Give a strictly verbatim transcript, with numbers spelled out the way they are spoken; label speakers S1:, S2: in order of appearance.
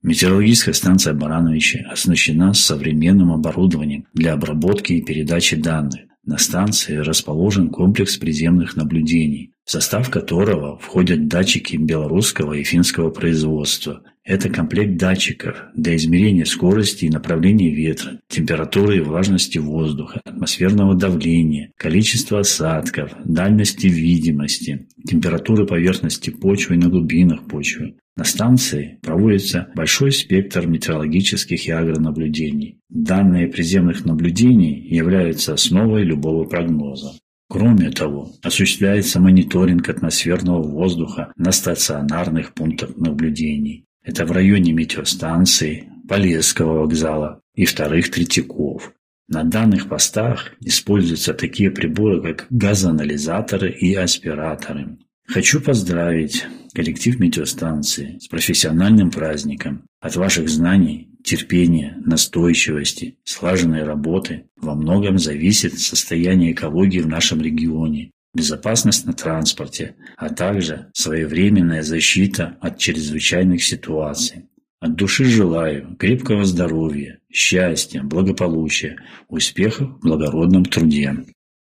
S1: Метеорологическая станция Барановичи оснащена современным оборудованием для обработки и передачи данных. На станции расположен комплекс приземных наблюдений, в состав которого входят датчики белорусского и финского производства. Это комплект датчиков для измерения скорости и направления ветра, температуры и влажности воздуха, атмосферного давления, количества осадков, дальности видимости, температуры поверхности почвы и на глубинах почвы. На станции проводится большой спектр метеорологических и агронаблюдений. Данные приземных наблюдений являются основой любого прогноза. Кроме того, осуществляется мониторинг атмосферного воздуха на стационарных пунктах наблюдений. Это в районе метеостанции, Полесского вокзала и вторых Третьяков. На данных постах используются такие приборы, как газоанализаторы и аспираторы. Хочу поздравить коллектив метеостанции с профессиональным праздником. От ваших знаний, терпения, настойчивости, слаженной работы во многом зависит состояние экологии в нашем регионе, безопасность на транспорте, а также своевременная защита от чрезвычайных ситуаций. От души желаю крепкого здоровья, счастья, благополучия, успехов в благородном труде.